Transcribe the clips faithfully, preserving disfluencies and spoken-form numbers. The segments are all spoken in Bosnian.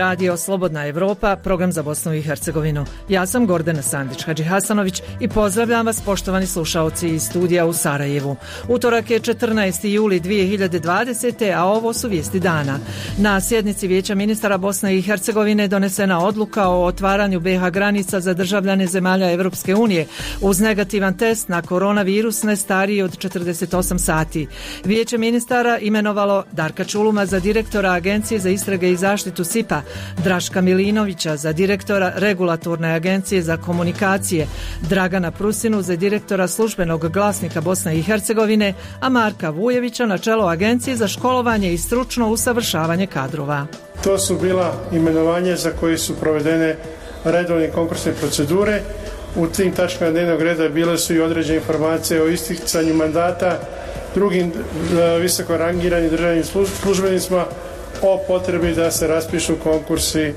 Radio Slobodna Evropa, program za Bosnu i Hercegovinu. Ja sam Gordana Sandić-Hadžihasanović i pozdravljam vas, poštovani slušaoci iz studija u Sarajevu. Utorak je četrnaesti juli dvije hiljade dvadesete. a ovo su vijesti dana. Na sjednici Vijeća ministara Bosne i Hercegovine donesena odluka o otvaranju be ha granica za državljane zemalja Evropske unije uz negativan test na koronavirus ne stariji od četrdeset osam sati. Vijeće ministara imenovalo Darka Čuluma za direktora Agencije za istrage i zaštitu S I P-a, Draška Milinovića za direktora Regulatorne agencije za komunikacije, Dragana Prusinu za direktora službenog glasnika Bosne i Hercegovine, a Marka Vujevića na čelo Agencije za školovanje i stručno usavršavanje kadrova. To su bila imenovanja za koje su provedene redovne konkursne procedure. U tim tačkama dnevnog reda bile su i određene informacije o isticanju mandata drugim visoko rangiranim državnim službenicima o potrebi da se raspišu konkursi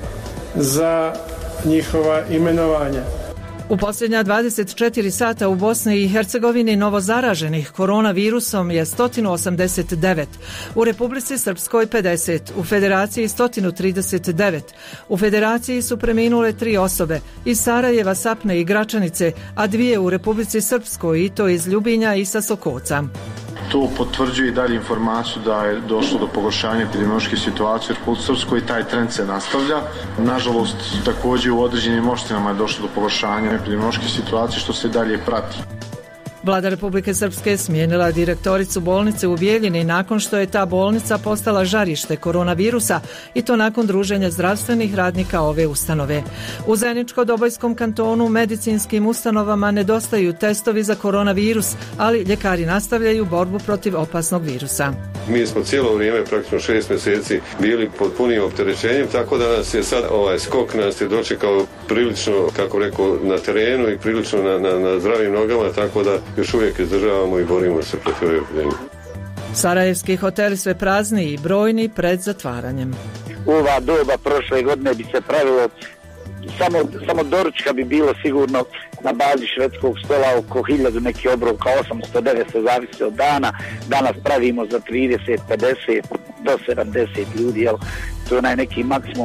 za njihova imenovanja. U posljednja dvadeset četiri sata u Bosni i Hercegovini novozaraženih koronavirusom je sto osamdeset devet, u Republici Srpskoj pedeset, u Federaciji sto trideset devet. U Federaciji su preminule tri osobe, iz Sarajeva, Sapne i Gračanice, a dvije u Republici Srpskoj, i to iz Ljubinja i sa Sokoca. To potvrđuje i dalje informaciju da je došlo do pogoršanja epidemiološke situacije u Republici Srpskoj i taj trend se nastavlja. Nažalost, također u određenim opštinama je došlo do pogoršanja epidemiološke situacije što se dalje prati. Vlada Republike Srpske smijenila direktoricu bolnice u Bijeljini nakon što je ta bolnica postala žarište koronavirusa i to nakon druženja zdravstvenih radnika ove ustanove. U Zeničko-Dobojskom kantonu medicinskim ustanovama nedostaju testovi za koronavirus, ali ljekari nastavljaju borbu protiv opasnog virusa. Mi smo cijelo vrijeme, praktično šest mjeseci, bili pod punim opterećenjem, tako da nas je sad ovaj skok nas je dočekao prilično, kako rekao, na terenu i prilično na, na, na zdravim nogama, tako da još uvijek izdržavamo i borimo se protiv ove epidemije. Sarajevski hoteli sve prazni i brojni pred zatvaranjem. U ova doba prošle godine bi se pravilo samo, samo doručka bi bilo sigurno na bazi švedskog stola oko hiljadu, neki obroka osamsto devetsto, zavisi od dana. Danas pravimo za trideset, pedeset do sedamdeset ljudi, jel? To je onaj neki maksimum.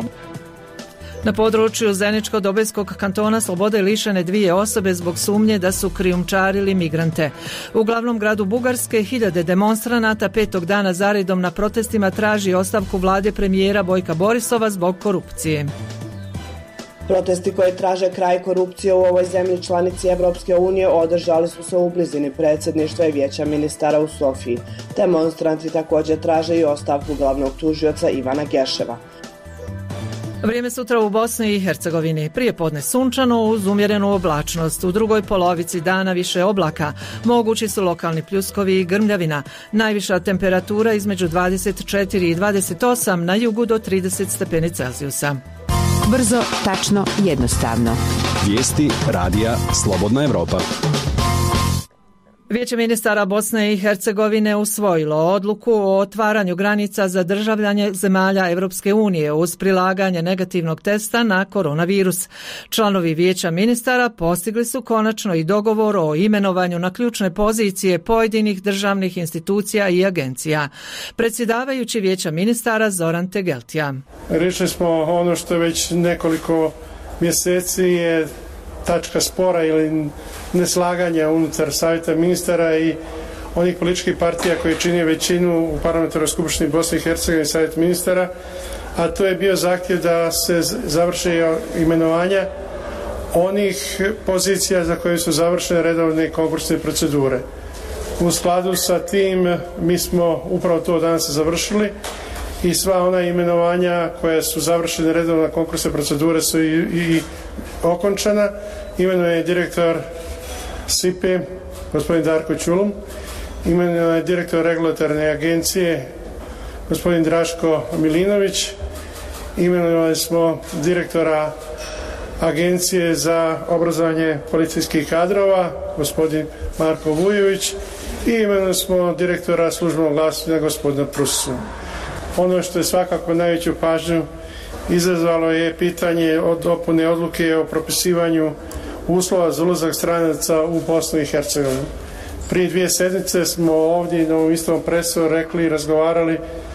Na području Zeničko-Dobojskog kantona slobode lišene dvije osobe zbog sumnje da su krijumčarili migrante. U glavnom gradu Bugarske hiljade demonstranata petog dana zaredom na protestima traži ostavku vlade premijera Bojka Borisova zbog korupcije. Protesti koji traže kraj korupcije u ovoj zemlji članici Evropske unije održali su se u blizini predsjedništva i Vijeća ministara u Sofiji. Demonstranti također traže i ostavku glavnog tužioca Ivana Geševa. Vrijeme sutra u Bosni i Hercegovini. Prije podne sunčano uz umjerenu oblačnost. U drugoj polovici dana više oblaka. Mogući su lokalni pljuskovi i grmljavina. Najviša temperatura između dvadeset četiri i dvadeset osam, na jugu do trideset stepeni Celzijusa. Brzo, tačno, jednostavno. Vijesti radija Slobodna Evropa. Vijeće ministara Bosne i Hercegovine usvojilo odluku o otvaranju granica za državljane zemalja Evropske unije uz prilaganje negativnog testa na koronavirus. Članovi Vijeća ministara postigli su konačno i dogovor o imenovanju na ključne pozicije pojedinih državnih institucija i agencija. Predsjedavajući Vijeća ministara Zoran Tegeltija. Riješili smo ono što već nekoliko mjeseci je tačka spora ili neslaganja unutar savjeta ministara i onih političkih partija koji čine većinu u parlamentarnoj skupštini Bosne i Hercegovine i savjet ministara, a to je bio zahtjev da se završe imenovanja onih pozicija za koje su završene redovne konkursne procedure. U skladu sa tim mi smo upravo to danas završili i sva ona imenovanja koja su završene redovne konkursne procedure su i, i okončana. Imenuje je direktor S I P-e, gospodin Darko Čulum, imenuje je direktor Regulatorne agencije, gospodin Draško Milinović, imenovali smo direktora Agencije za obrazovanje policijskih kadrova, gospodin Marko Vujević, i imenovali smo direktora službenog glasnika, gospodina Prusinu. Ono što je svakako najveću pažnju izazvalo je pitanje od dopune odluke o propisivanju uslova za ulazak stranaca u Bosnu i Hercegovinu. Prije dvije sedmice smo ovdje na ovom istom presu rekli i razgovarali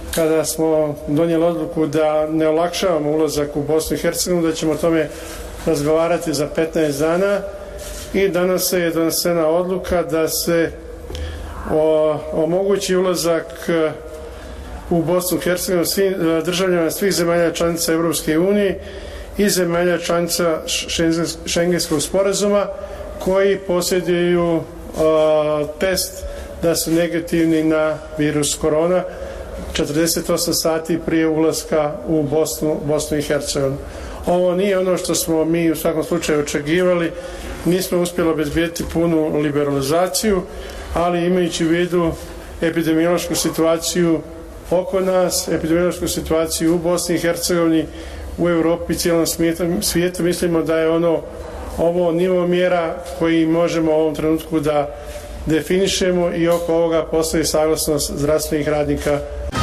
kada smo donijeli odluku da ne olakšavamo ulazak u Bosnu i Hercegovinu, da ćemo o tome razgovarati za petnaest dana i danas je donesena odluka da se o, omogući ulazak u Bosnu i Hercegovinu svim državljanima svih zemalja članica Europske unije i zemalja članica Šengenskog sporazuma koji posjeduju uh, test da su negativni na virus korona četrdeset osam sati prije ulaska u Bosnu, Bosnu i Hercegovinu. Ovo nije ono što smo mi u svakom slučaju očekivali, nismo uspjeli obezbijeti punu liberalizaciju, ali imajući u vidu epidemiološku situaciju oko nas, epidemiološku situaciju u Bosni i Hercegovini, u Europi i cijelom svijetu, svijetu, mislimo da je ono ovo nivo mjera koji možemo u ovom trenutku da definišemo i oko ovoga postoji saglasnost zdravstvenih radnika.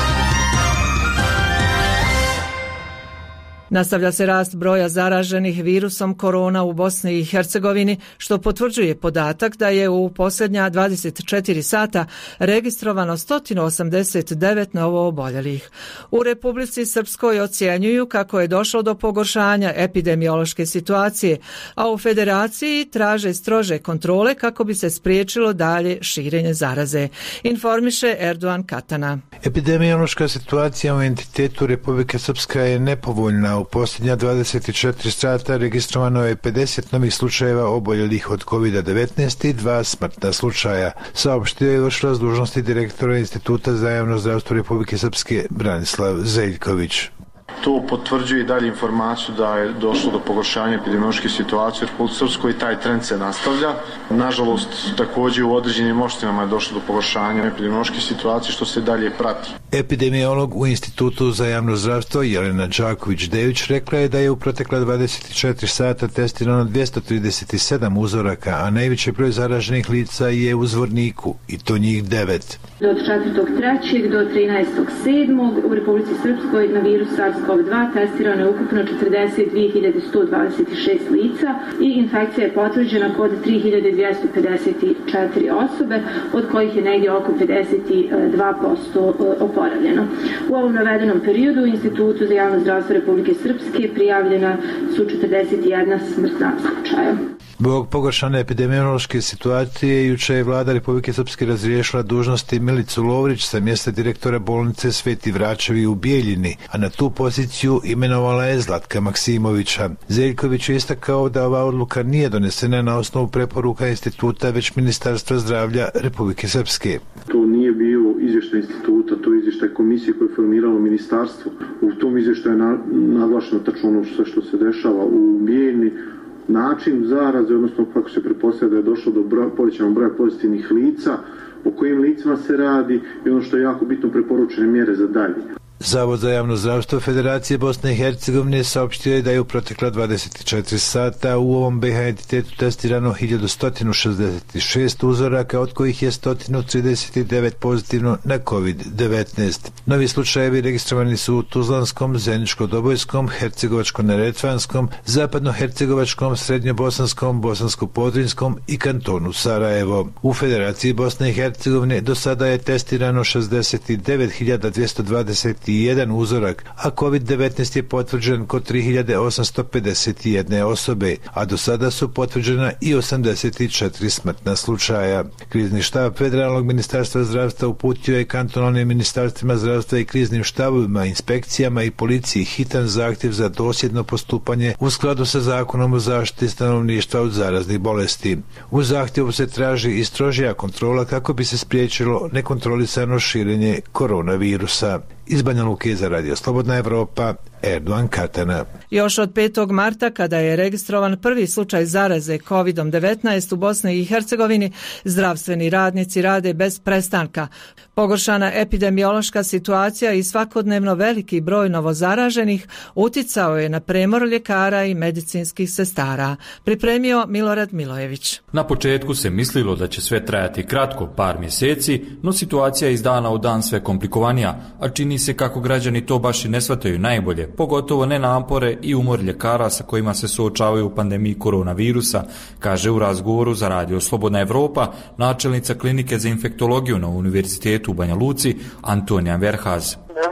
Nastavlja se rast broja zaraženih virusom korona u Bosni i Hercegovini, što potvrđuje podatak da je u posljednja dvadeset četiri sata registrovano sto osamdeset devet novooboljelih. U Republici Srpskoj ocjenjuju kako je došlo do pogoršanja epidemiološke situacije, a u Federaciji traže strože kontrole kako bi se spriječilo dalje širenje zaraze. Informiše Erdogan Katana. Epidemiološka situacija u entitetu Republike Srpska je nepovoljna. U posljednja dvadeset četiri sata registrovano je pedeset novih slučajeva oboljelih od kovid devetnaest i dva smrtna slučaja, saopštio je vršilac dužnosti direktora Instituta za javno zdravstvo Republike Srpske Branislav Zeljković. To potvrđuje i dalje informaciju da je došlo do pogoršanja epidemiološke situacije u Republici Srpskoj i taj trend se nastavlja. Nažalost, također u određenim opštinama je došlo do pogoršanja epidemiološke situacije što se dalje prati. Epidemiolog u Institutu za javno zdravstvo Jelena Đaković-Dević rekla je da je u protekla dvadeset četiri sata testirano dvjesto trideset sedam uzoraka, a najveći broj zaraženih lica je u Zvorniku i to njih devet. Od četvrtog trećeg do trinaestog sedmog u Republici Srpskoj na virus SARS-CoV dva testirano je ukupno četrdeset dvije hiljade sto dvadeset šest lica i infekcija je potvrđena kod tri hiljade dvjesto pedeset četiri osobe, od kojih je negdje oko pedeset dva posto oporavljeno. U ovom navedenom periodu u Institutu za javno zdravstvo Republike Srpske prijavljena su četrdeset jedna smrtna slučaja. Zbog pogoršane epidemiološke situacije, juče je vlada Republike Srpske razriješila dužnosti Milicu Lovrić sa mjesta direktora bolnice Sveti Vračevi u Bijeljini, a na tu poziciju imenovala je Zlatka Maksimovića. Zeljković je istakao da ova odluka nije donesena na osnovu preporuka instituta, već Ministarstva zdravlja Republike Srpske. To nije bio izvještaj instituta, to je izvještaj komisije koje je formiralo ministarstvo. U tom izvještaju je naglašeno tačno ono sve što se dešava u Bijeljini, način zaraze, odnosno kako se pretpostavlja da je došlo do broja, povećanog broja pozitivnih lica, o kojim licima se radi i ono što je jako bitno, preporučene mjere za dalje. Zavod za javno zdravstvo Federacije Bosne i Hercegovine saopštio je da je u protekla dvadeset četiri sata u ovom be ha entitetu testirano hiljadu sto šezdeset šest uzoraka, od kojih je sto trideset devet pozitivno na kovid devetnaest. Novi slučajevi registrovani su u Tuzlanskom, Zeničko-Dobojskom, Hercegovačko-Neretvanskom, Zapadno-Hercegovačkom, Srednjobosanskom, Bosansko-Podrinskom i kantonu Sarajevo. U Federaciji Bosne i Hercegovine do sada je testirano šezdeset devet hiljada dvjesto dvadeset jedan uzorak, a kovid devetnaest je potvrđen kod tri hiljade osamsto pedeset jedne osobe, a do sada su potvrđena i osamdeset četiri smrtna slučaja. Krizni štab Federalnog ministarstva zdravstva uputio je kantonalnim ministarstvima zdravstva i kriznim štabovima, inspekcijama i policiji hitan zahtjev za dosljedno postupanje u skladu sa zakonom o zaštiti stanovništva od zaraznih bolesti. U zahtjevu se traži i strožija kontrola kako bi se spriječilo nekontrolisano širenje koronavirusa. Iz Banja Luke za Radio Slobodna Evropa, Erdogan Katana. Još od petog marta, kada je registrovan prvi slučaj zaraze kovid devetnaest u Bosni i Hercegovini, zdravstveni radnici rade bez prestanka. Pogoršana epidemiološka situacija i svakodnevno veliki broj novozaraženih uticao je na premor ljekara i medicinskih sestara. Pripremio Milorad Milojević. Na početku se mislilo da će sve trajati kratko, par mjeseci, no situacija je iz dana u dan sve komplikovanija, a čini se kako građani to baš i ne shvataju najbolje, pogotovo ne napore i umor ljekara sa kojima se suočavaju u pandemiji koronavirusa, kaže u razgovoru za Radio Slobodna Evropa načelnica klinike za infektologiju na Univerzitetu u Banja Luci Antonija Verhaz. Mi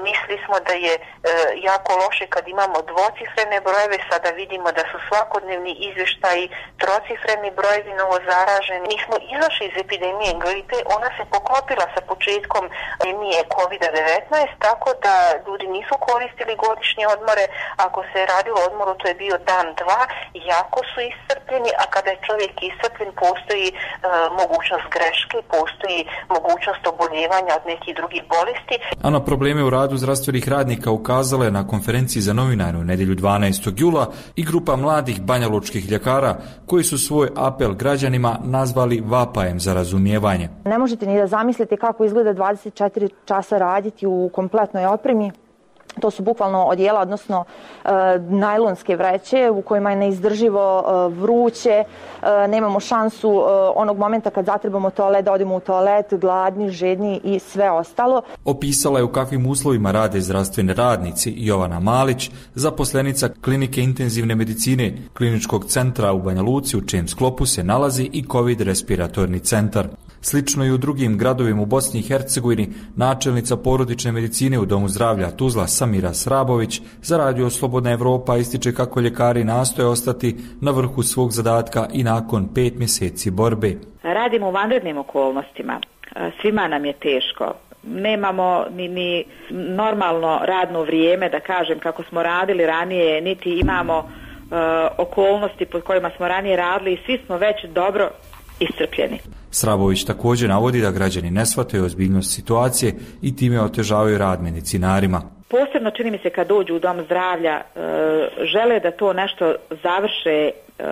smo da je e, jako loše kad imamo dvocifrene brojeve, sada vidimo da su svakodnevni izvještaji trocifreni brojevi novozaraženi. Mi smo izašli iz epidemije gripe, ona se poklopila sa početkom epidemije kovid devetnaest, tako da ljudi nisu koristili godišnje odmore. Ako se je radilo o odmoru, to je bio dan, dva, jako su iscrpljeni, a kada je čovjek iscrpljen, postoji e, mogućnost greške, postoji mogućnost oboljevanja od nekih drugih bolesti. A na probleme u radu zdravstvenih radnika ukazala je na konferenciji za novinare u nedjelju dvanaestog jula i grupa mladih banjalučkih ljekara koji su svoj apel građanima nazvali vapajem za razumijevanje. Ne možete ni da zamislite kako izgleda dvadeset četiri časa raditi u kompletnoj opremi. To su bukvalno odijela, odnosno e, najlonske vreće u kojima je neizdrživo e, vruće, e, nemamo šansu e, onog momenta kad zatrebamo toalet da odemo u toalet, gladni, žedni i sve ostalo. Opisala je u kakvim uslovima rade zdravstveni radnici Jovana Malić, zaposlenica klinike intenzivne medicine Kliničkog centra u Banja Luci, u čijem sklopu se nalazi i COVID respiratorni centar. Slično i u drugim gradovima u Bosni i Hercegovini, načelnica porodične medicine u Domu zdravlja Tuzla Samira Srabović za Radio Slobodna Evropa ističe kako ljekari nastoje ostati na vrhu svog zadatka i nakon pet mjeseci borbe. Radimo u vanrednim okolnostima, svima nam je teško. Nemamo ni, ni normalno radno vrijeme, da kažem, kako smo radili ranije, niti imamo uh, okolnosti pod kojima smo ranije radili i svi smo već dobro iscrpljeni. Srabović također navodi da građani ne shvataju ozbiljnost situacije i time otežavaju rad medicinarima. Posebno čini mi se kad dođu u dom zdravlja, žele da to nešto završe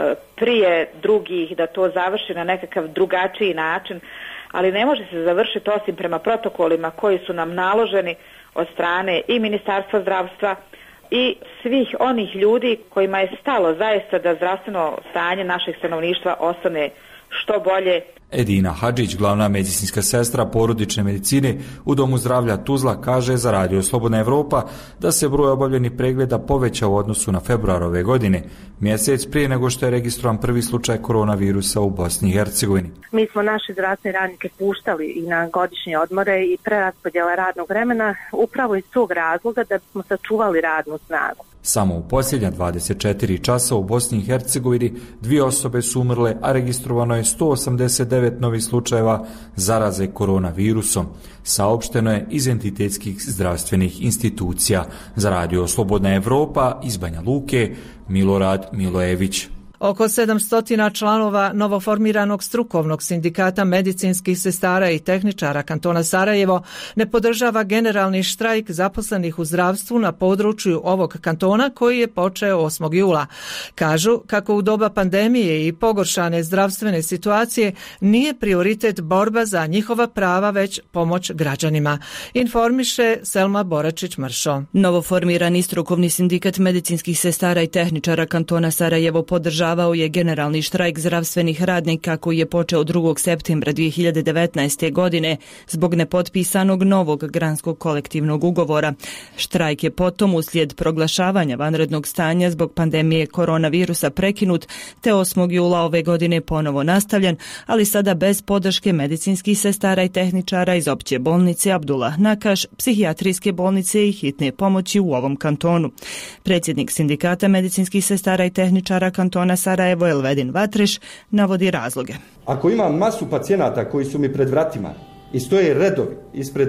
prije drugih, da to završi na nekakav drugačiji način, ali ne može se završiti osim prema protokolima koji su nam naloženi od strane i Ministarstva zdravstva i svih onih ljudi kojima je stalo zaista da zdravstveno stanje našeg stanovništva ostane što bolje. Edina Hadžić, glavna medicinska sestra porodične medicine u Domu zdravlja Tuzla, kaže za Radio Slobodna Evropa da se broj obavljenih pregleda povećao u odnosu na februar ove godine, mjesec prije nego što je registrovan prvi slučaj koronavirusa u Bosni i Hercegovini. Mi smo naše zdravstvene radnike puštali i na godišnje odmore i preraspodjela radnog vremena upravo iz tog razloga da smo sačuvali radnu snagu. Samo u posljednja dvadeset četiri časa u Bosni i Hercegovini dvije osobe su umrle, a registrovano je sto osamdeset devet novih slučajeva zaraze koronavirusom. Saopšteno je iz entitetskih zdravstvenih institucija. Za Radio Slobodna Evropa iz Banja Luke, Milorad Milojević. Oko sedamsto članova novoformiranog strukovnog sindikata medicinskih sestara i tehničara kantona Sarajevo ne podržava generalni štrajk zaposlenih u zdravstvu na području ovog kantona koji je počeo osmog jula. Kažu kako u doba pandemije i pogoršane zdravstvene situacije nije prioritet borba za njihova prava, već pomoć građanima. Informiše Selma Boračić-Mršo. Novoformirani strukovni sindikat medicinskih sestara i tehničara kantona Sarajevo podržava je generalni štrajk zdravstvenih radnika koji je počeo drugog septembra dvije hiljade devetnaeste. godine zbog nepotpisanog novog granskog kolektivnog ugovora. Štrajk je potom uslijed proglašavanja vanrednog stanja zbog pandemije koronavirusa prekinut, te osmog jula ove godine ponovo nastavljen, ali sada bez podrške medicinskih sestara i tehničara iz opće bolnice Abdullah Nakaš, psihijatrijske bolnice i hitne pomoći u ovom kantonu. Predsjednik sindikata medicinskih sestara i tehničara kantona Sarajevo Elvedin Vatreš navodi razloge. Ako imam masu pacijenata koji su mi pred vratima i stoje redovi ispred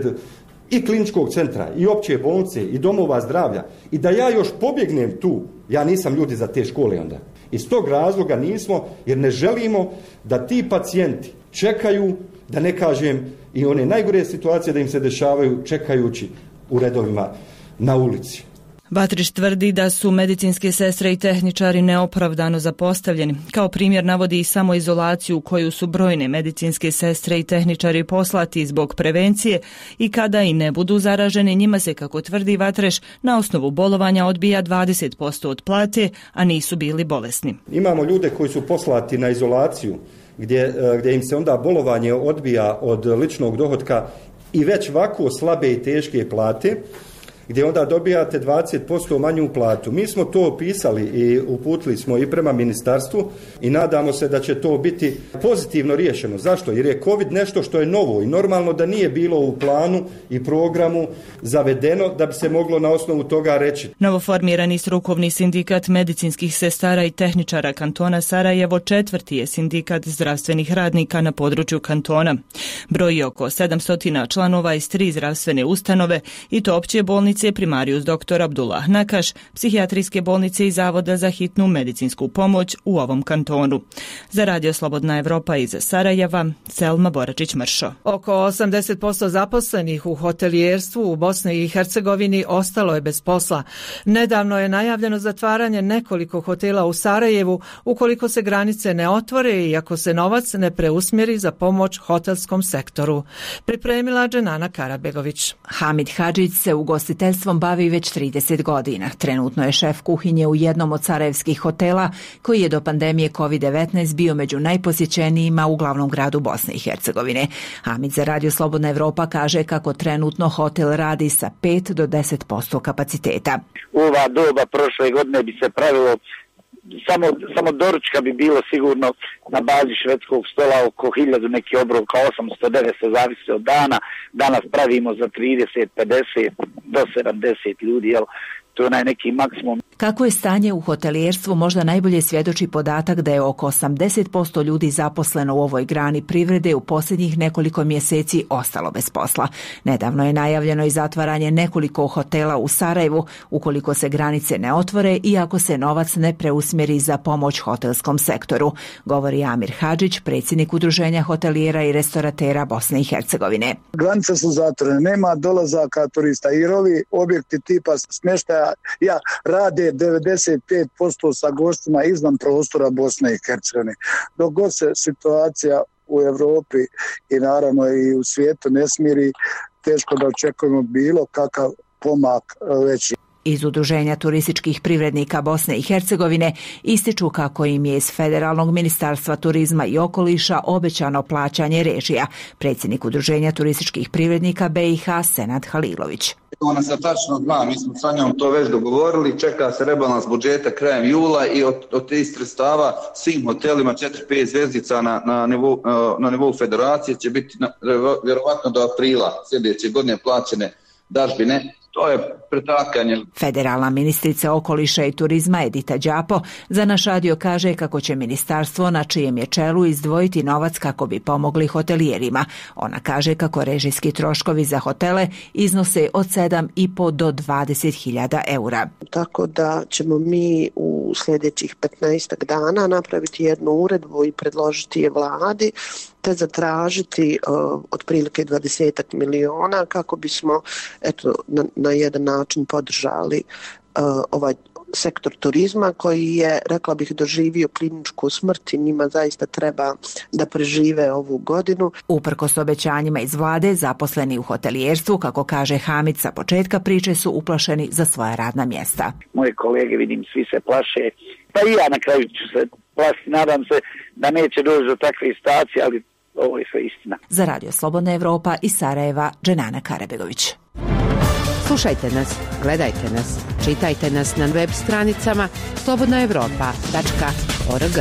i kliničkog centra i opće bolnice i domova zdravlja i da ja još pobjegnem tu, ja nisam ljudi za te škole onda. Iz tog razloga nismo, jer ne želimo da ti pacijenti čekaju, da ne kažem i one najgore situacije da im se dešavaju čekajući u redovima na ulici. Vatriš tvrdi da su medicinske sestre i tehničari neopravdano zapostavljeni. Kao primjer navodi i samoizolaciju u koju su brojne medicinske sestre i tehničari poslati zbog prevencije i kada i ne budu zaraženi, njima se, kako tvrdi Vatreš, na osnovu bolovanja odbija dvadeset posto od plate, a nisu bili bolesni. Imamo ljude koji su poslati na izolaciju gdje, gdje im se onda bolovanje odbija od ličnog dohotka i već ovako slabe i teške plate. gdje onda dobijate dvadeset posto manju platu. Mi smo to opisali i uputili smo i prema ministarstvu i nadamo se da će to biti pozitivno riješeno. Zašto? Jer je COVID nešto što je novo i normalno da nije bilo u planu i programu zavedeno da bi se moglo na osnovu toga reći. Novoformirani strukovni sindikat medicinskih sestara i tehničara kantona Sarajevo četvrti je sindikat zdravstvenih radnika na području kantona. Broji oko sedamsto članova iz tri zdravstvene ustanove i to opće bolnice Primarius doktor Abdullah Nakaš, psihijatrijske bolnice i Zavoda za hitnu medicinsku pomoć u ovom kantonu. Za Radio Slobodna Evropa iz Sarajeva, Selma Boračić-Mršo. Oko osamdeset posto zaposlenih u hotelijerstvu u Bosni i Hercegovini ostalo je bez posla. Nedavno je najavljeno zatvaranje nekoliko hotela u Sarajevu ukoliko se granice ne otvore i ako se novac ne preusmjeri za pomoć hotelskom sektoru. Pripremila Dženana Karabegović. Hamid Hadžić se ugostiteljstvom bavi već trideset godina. Trenutno je šef kuhinje u jednom od sarajevskih hotela koji je do pandemije kovid devetnaest bio među najposjećenijima u glavnom gradu Bosne i Hercegovine. Hamid za Radio Slobodna Evropa kaže kako trenutno hotel radi sa pet do deset posto kapaciteta. U ova doba prošle godine bi se pravilo Samo, samo doručka bi bilo sigurno na bazi švedskog stola oko hiljadu, neki obroka osamsto devetsto, zavisi od dana. Danas pravimo za trideset, pedeset do sedamdeset ljudi, jel? To je onaj neki maksimum. Kako je stanje u hotelijerstvu možda najbolje svjedoči podatak da je oko osamdeset posto ljudi zaposleno u ovoj grani privrede u posljednjih nekoliko mjeseci ostalo bez posla. Nedavno je najavljeno i zatvaranje nekoliko hotela u Sarajevu ukoliko se granice ne otvore i ako se novac ne preusmjeri za pomoć hotelskom sektoru, govori Amir Hadžić, predsjednik Udruženja hotelijera i restoratera Bosne i Hercegovine. Granice su zatvorene, nema dolazaka turista i ovi objekti tipa smještaja ja rade devedeset pet posto sa gostima izvan prostora Bosne i Hercegovine. Dok god se situacija u Europi i naravno i u svijetu ne smiri, teško da očekujemo bilo kakav pomak veći. Iz Udruženja turističkih privrednika Bosne i Hercegovine ističu kako im je iz Federalnog ministarstva turizma i okoliša obećano plaćanje režija. Predsjednik Udruženja turističkih privrednika B i H Senad Halilović. Ona se tačno zna, mi smo sa njom to već dogovorili, čeka se rebalans budžeta krajem jula i od, od tih sredstava svim hotelima četiri pet zvjezdica na, na, nivou, na nivou federacije će biti na, vjerovatno do aprila sljedeće godine plaćene dažbine. To je pretakanje. Federalna ministrica okoliša i turizma Edita Đapo za naš radio kaže kako će ministarstvo na čijem je čelu izdvojiti novac kako bi pomogli hotelijerima. Ona kaže kako režijski troškovi za hotele iznose od sedam i po do dvadeset hiljada eura. Tako da ćemo mi u sljedećih petnaest dana napraviti jednu uredbu i predložiti je vladi te zatražiti uh, otprilike dvadeset miliona kako bismo eto, na, na jedan način podržali uh, ovaj sektor turizma koji je, rekla bih, doživio kliničku smrt i njima zaista treba da prežive ovu godinu. Uprkos obećanjima iz vlade, zaposleni u hotelijerstvu, kako kaže Hamid sa početka priče, su uplašeni za svoja radna mjesta. Moje kolege, vidim, svi se plaše, pa i ja na kraju ću se plašiti, nadam se da neće doći do takve situacije, ali ovo je sve istina. Za Radio Slobodna Evropa iz Sarajeva, Dženana Karabegović. Slušajte nas, gledajte nas, čitajte nas na web stranicama slobodna evropa tačka org.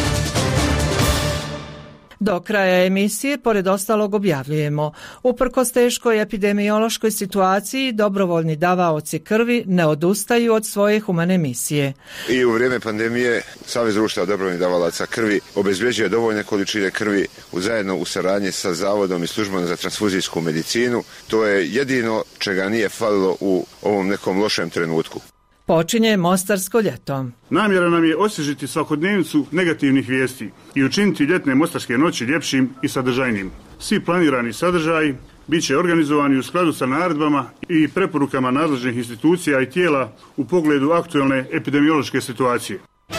Do kraja emisije, pored ostalog, objavljujemo: uprkos teškoj epidemiološkoj situaciji, dobrovoljni davaoci krvi ne odustaju od svoje humane misije. I u vrijeme pandemije Savez društva dobrovoljnih davalaca krvi obezbjeđuje dovoljne količine krvi u zajedno u saradnji sa Zavodom i službom za transfuzijsku medicinu. To je jedino čega nije falilo u ovom nekom lošem trenutku. Počinje Mostarsko ljeto. Namjera nam je osvježiti svakodnevnicu negativnih vijesti i učiniti ljetne mostarske noći ljepšim i sadržajnim. Svi planirani sadržaji bit će organizovani u skladu sa naredbama i preporukama nadležnih institucija i tijela u pogledu aktualne epidemiološke situacije.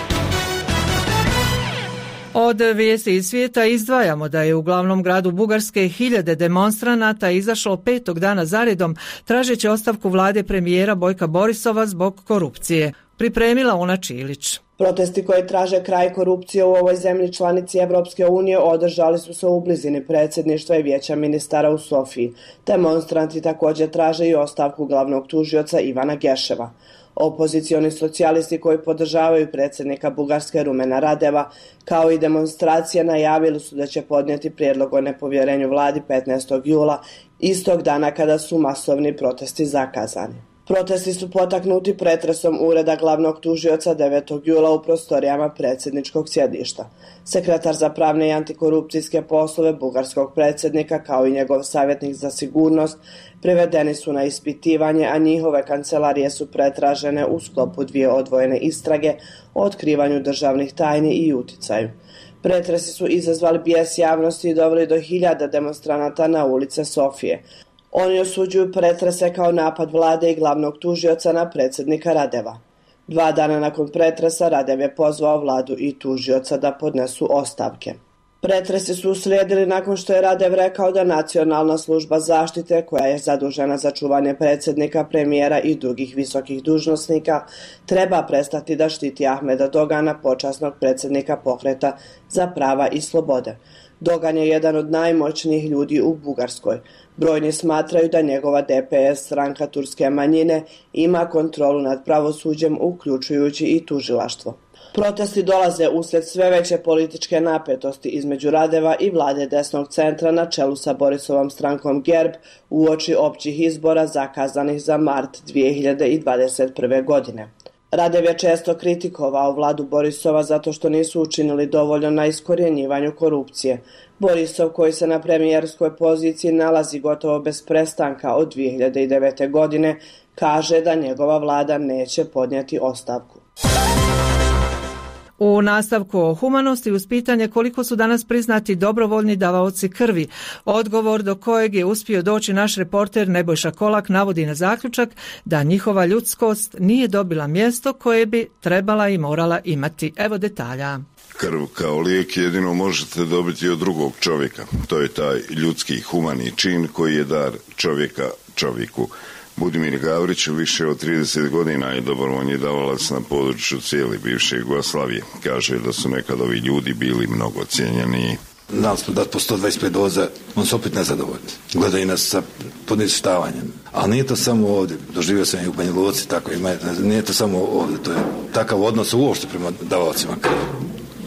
Od vijesti iz svijeta izdvajamo da je u glavnom gradu Bugarske hiljade demonstranata izašlo petog dana zaredom tražeći ostavku vlade premijera Bojka Borisova zbog korupcije. Pripremila Una Čilić. Protesti koji traže kraj korupcije u ovoj zemlji članici Evropske unije održali su se u blizini predsjedništva i vijeća ministara u Sofiji. Demonstranti također traže i ostavku glavnog tužioca Ivana Geševa. Opozicioni socijalisti koji podržavaju predsjednika Bugarske Rumena Radeva, kao i demonstracije, najavili su da će podnijeti prijedlog o nepovjerenju vladi petnaestog jula, istog dana kada su masovni protesti zakazani. Protesti su potaknuti pretresom ureda glavnog tužioca devetog jula u prostorijama predsjedničkog sjedišta. Sekretar za pravne i antikorupcijske poslove bugarskog predsjednika, kao i njegov savjetnik za sigurnost, privedeni su na ispitivanje, a njihove kancelarije su pretražene u sklopu dvije odvojene istrage o otkrivanju državnih tajni i uticaju. Pretresi su izazvali bijes javnosti i doveli do hiljada demonstranata na ulice Sofije. Oni osuđuju pretrese kao napad vlade i glavnog tužioca na predsjednika Radeva. Dva dana nakon pretresa Radev je pozvao vladu i tužioca da podnesu ostavke. Pretresi su uslijedili nakon što je Radev rekao da Nacionalna služba zaštite, koja je zadužena za čuvanje predsjednika, premijera i drugih visokih dužnosnika, treba prestati da štiti Ahmeda Dogana, počasnog predsjednika pokreta za prava i slobode. Dogan je jedan od najmoćnijih ljudi u Bugarskoj. Brojni smatraju da njegova D P S, stranka turske manjine, ima kontrolu nad pravosuđem, uključujući i tužilaštvo. Protesti dolaze uslijed sve veće političke napetosti između Radeva i vlade desnog centra na čelu sa Borisovom strankom Gerb uoči općih izbora zakazanih za mart dvije hiljade dvadeset prve. godine. Radev je često kritikovao vladu Borisova zato što nisu učinili dovoljno na iskorjenjivanju korupcije. Borisov, koji se na premijerskoj poziciji nalazi gotovo bez prestanka od dvije hiljade devete. godine, kaže da njegova vlada neće podnijeti ostavku. U nastavku o humanosti uz pitanje koliko su danas priznati dobrovoljni davaoci krvi, odgovor do kojeg je uspio doći naš reporter Nebojša Kolak navodi na zaključak da njihova ljudskost nije dobila mjesto koje bi trebala i morala imati. Evo detalja. Krv kao lijek jedino možete dobiti od drugog čovjeka. To je taj ljudski humani čin koji je dar čovjeka čovjeku. Budimir Gavrić više od trideset godina je dobrovoljni davalac na području cijele bivše Jugoslavije. Kaže da su nekad ovi ljudi bili mnogo cijenjeniji. Znali smo dati po sto dvadeset pet doza, on su opet nezadovoljni. Gledaju nas sa podništavanjem. Ali nije to samo ovdje. Doživio sam i u Banja Luci, tako ima. Nije to samo ovdje. To je takav odnos uopšte prema davalcima krvi.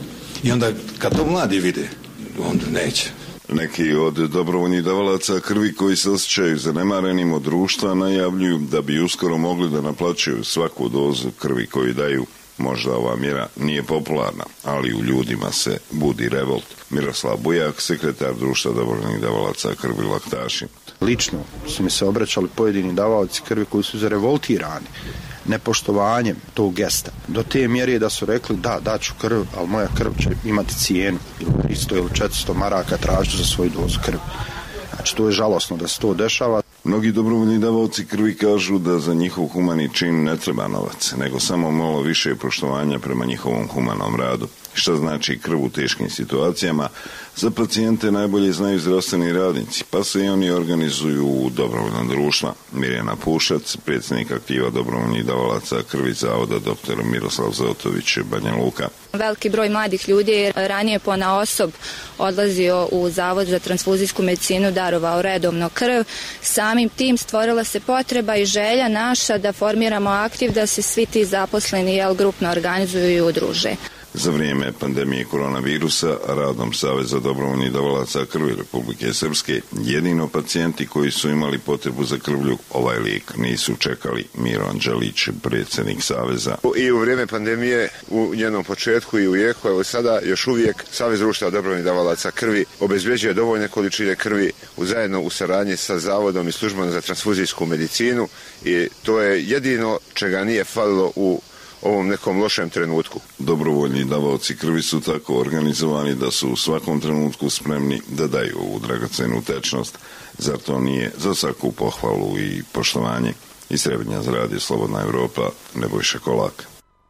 I onda kad to mladi vide, onda neće. Neki od dobrovoljnih davalaca krvi koji se osjećaju zanemarenim od društva najavljuju da bi uskoro mogli da naplaćuju svaku dozu krvi koju daju. Možda ova mjera nije popularna, ali u ljudima se budi revolt. Miroslav Bujak, sekretar društva dobrovoljnih davalaca krvi Laktaši. Lično su mi se obraćali pojedini davaoci krvi koji su zarevoltirani nepoštovanjem tog gesta. Do te mjere da su rekli da, daću krv, ali moja krv će imati cijenu ili tristo ili četiristo maraka tražiti za svoju dozu krvi. Znači to je žalosno da se to dešava. Mnogi dobrovoljni davaoci krvi kažu da za njihov humani čin ne treba novac, nego samo malo više poštovanja prema njihovom humanom radu. Šta znači krv u teškim situacijama? Za pacijente najbolje znaju zdravstveni radnici, pa se i oni organizuju u dobrovoljna društva. Mirjana Pušac, predsjednik aktiva dobrovoljnih davalaca krvi zavoda dr. Miroslav Zotović, Banja Luka. Veliki broj mladih ljudi je ranije ponaosob odlazio u Zavod za transfuzijsku medicinu, darovao redovno krv. Samim tim stvorila se potreba i želja naša da formiramo aktiv da se svi ti zaposleni jel, grupno organizuju i udruže. Za vrijeme pandemije koronavirusa radom Saveza dobrovoljnih davalaca krvi Republike Srpske jedino pacijenti koji su imali potrebu za krvlju ovaj lijek nisu čekali. Miro Anđelić, predsjednik Saveza. I u vrijeme pandemije, u njenom početku i u jeku, evo sada još uvijek Savez društva dobrovoljnih davalaca krvi obezbjeđuje dovoljne količine krvi u zajedno u saradnji sa Zavodom i službom za transfuzijsku medicinu i to je jedino čega nije falilo u ovom nekom lošem trenutku. Dobrovoljni davaoci krvi su tako organizovani da su u svakom trenutku spremni da daju ovu dragocenu tečnost. Zar to nije za svaku pohvalu i poštovanje? Iz Trebinja za radio Slobodna Evropa, Nebojša Kolak.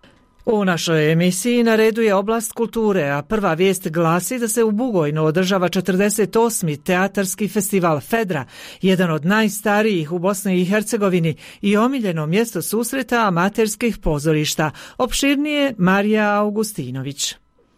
U našoj emisiji na redu je oblast kulture, a prva vijest glasi da se u Bugojnu održava četrdeset osmi teatarski festival Fedra, jedan od najstarijih u Bosni i Hercegovini i omiljeno mjesto susreta amaterskih pozorišta. Opširnije Marija Augustinović.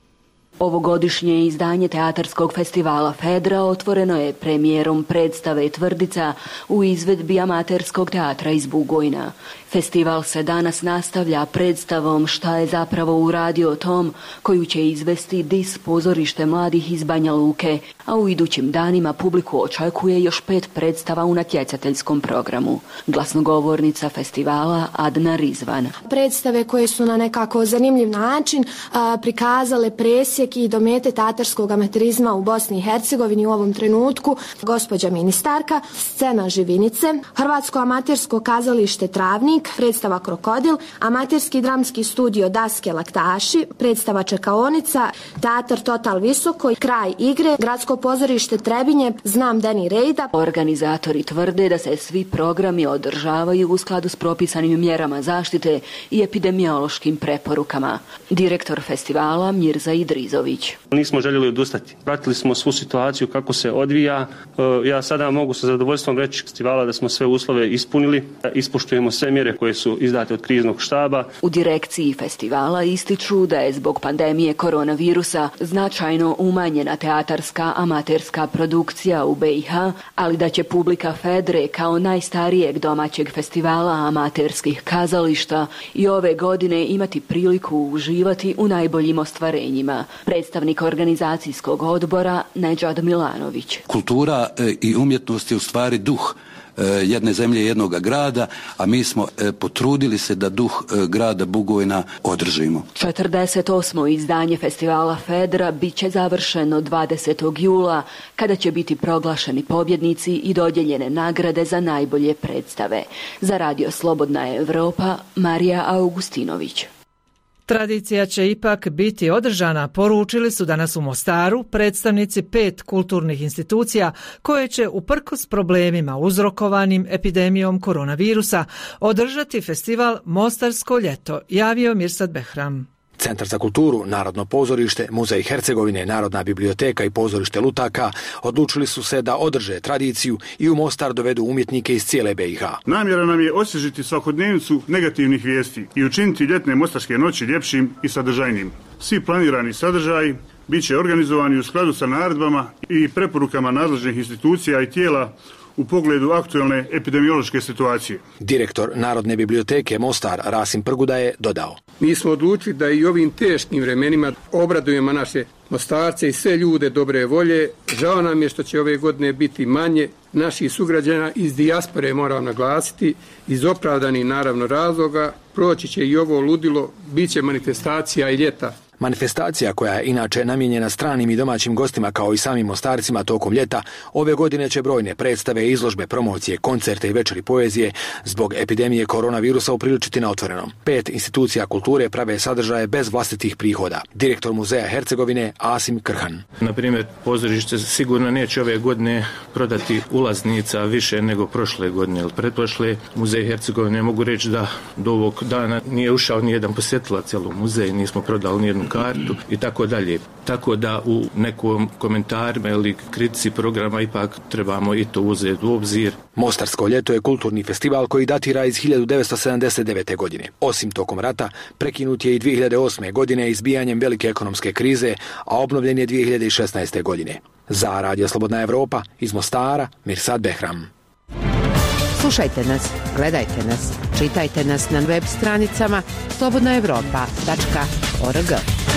Ovogodišnje izdanje teatarskog festivala Fedra otvoreno je premijerom predstave Tvrdica u izvedbi amaterskog teatra iz Bugojna. Festival se danas nastavlja predstavom Šta je zapravo uradio Tom, koju će izvesti Dis pozorište mladih iz Banja Luke, a u idućim danima publiku očekuje još pet predstava u natjecateljskom programu. Glasnogovornica festivala Adna Rizvan. Predstave koje su na nekako zanimljiv način a, prikazale presjek i domete teatarskog amaterizma u Bosni i Hercegovini u ovom trenutku. Gospođa ministarka, scena Živinice, Hrvatsko amatersko kazalište Travnik, predstava Krokodil, amaterski dramski studio Daske Laktaši, predstava Čekaonica, teatar Total Visoko, Kraj igre, gradsko pozorište Trebinje, Znam Deni Rejda. Organizatori tvrde da se svi programi održavaju u skladu s propisanim mjerama zaštite i epidemiološkim preporukama. Direktor festivala Mirza Idrizović. Nismo željeli odustati. Pratili smo svu situaciju kako se odvija. Ja sada mogu sa zadovoljstvom reći festivala da smo sve uslove ispunili, ispoštujemo sve mjere koje su izdate od kriznog štaba. U direkciji festivala ističu da je zbog pandemije koronavirusa značajno umanjena teatarska amaterska produkcija u B i H, ali da će publika Fedre kao najstarijeg domaćeg festivala amaterskih kazališta i ove godine imati priliku uživati u najboljim ostvarenjima. Predstavnik organizacijskog odbora Nedžad Milanović. Kultura i umjetnost je u stvari duh jedne zemlje, jednog grada, a mi smo potrudili se da duh grada Bugojna održimo. četrdeset osmo izdanje festivala Fedra bit će završeno dvadesetog jula, kada će biti proglašeni pobjednici i dodijeljene nagrade za najbolje predstave. Za Radio Slobodna Evropa, Marija Augustinović. Tradicija će ipak biti održana, poručili su danas u Mostaru predstavnici pet kulturnih institucija koje će uprkos problemima uzrokovanim epidemijom koronavirusa održati festival Mostarsko ljeto, javio Mirsad Behram. Centar za kulturu, Narodno pozorište, Muzej Hercegovine, Narodna biblioteka i pozorište Lutaka odlučili su se da održe tradiciju i u Mostar dovedu umjetnike iz cijele B i H. Namjera nam je osvježiti svakodnevnicu negativnih vijesti i učiniti ljetne mostarske noći ljepšim i sadržajnim. Svi planirani sadržaji bit će organizovani u skladu sa naredbama i preporukama nadležnih institucija i tijela u pogledu aktualne epidemiološke situacije. Direktor Narodne biblioteke Mostar Rasim Prguda je dodao. Mi smo odlučili da i ovim teškim vremenima obradujemo naše Mostarce i sve ljude dobre volje. Žao nam je što će ove godine biti manje naših sugrađana iz dijaspore, moram naglasiti, iz opravdanih naravno razloga. Proći će i ovo ludilo, bit će manifestacija i ljeta. Manifestacija, koja je inače namijenjena stranim i domaćim gostima kao i samim Mostarcima tokom ljeta, ove godine će brojne predstave, izložbe, promocije, koncerte i večeri poezije zbog epidemije koronavirusa upriličiti na otvorenom. Pet institucija kulture prave sadržaje bez vlastitih prihoda. Direktor Muzeja Hercegovine Asim Krhan. Na primjer, pozorište sigurno neće ove godine prodati ulaznica više nego prošle godine ili pretprošle. Muzej Hercegovine mogu reći da do ovog dana nije ušao ni jedan posjetilac u muzej, nismo prodali ni jednu kartu i tako dalje. Tako da u nekom komentarima ili kritici programa ipak trebamo i to uzeti u obzir. Mostarsko ljeto je kulturni festival koji datira iz hiljadu devetsto sedamdeset devete. godine. Osim tokom rata, prekinut je i dvije hiljade osme. godine izbijanjem velike ekonomske krize, a obnovljen je dvije hiljade šesnaeste. godine. Za Radio Slobodna Evropa iz Mostara, Mirsad Behram. Slušajte nas, gledajte nas, čitajte nas na web stranicama slobodna evropa tačka org.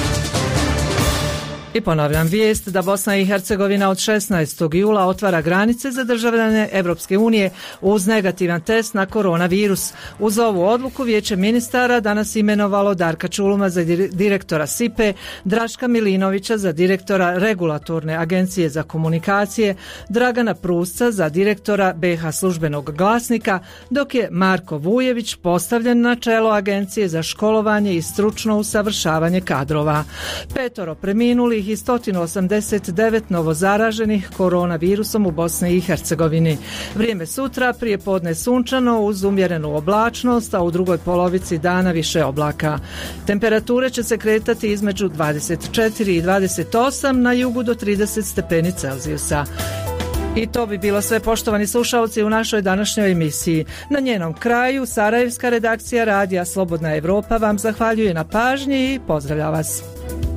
I ponavljam vijest da Bosna i Hercegovina od šesnaestog jula otvara granice za državljane Evropske unije uz negativan test na koronavirus. Uz ovu odluku Vijeće ministara danas imenovalo Darka Čuluma za direktora S I P E, Draška Milinovića za direktora Regulatorne agencije za komunikacije, Dragana Prusca za direktora B H službenog glasnika, dok je Marko Vujević postavljen na čelo Agencije za školovanje i stručno usavršavanje kadrova. Petoro preminulih umrlih i sto osamdeset devet novozaraženih koronavirusom u Bosni i Hercegovini. Vrijeme sutra, prije podne sunčano uz umjerenu oblačnost, a u drugoj polovici dana više oblaka. Temperature će se kretati između dvadeset četiri i dvadeset osam, na jugu do trideset stepeni Celzijusa. I to bi bilo sve, poštovani slušalci, u našoj današnjoj emisiji. Na njenom kraju sarajevska redakcija radija Slobodna Evropa vam zahvaljuje na pažnji i pozdravlja vas.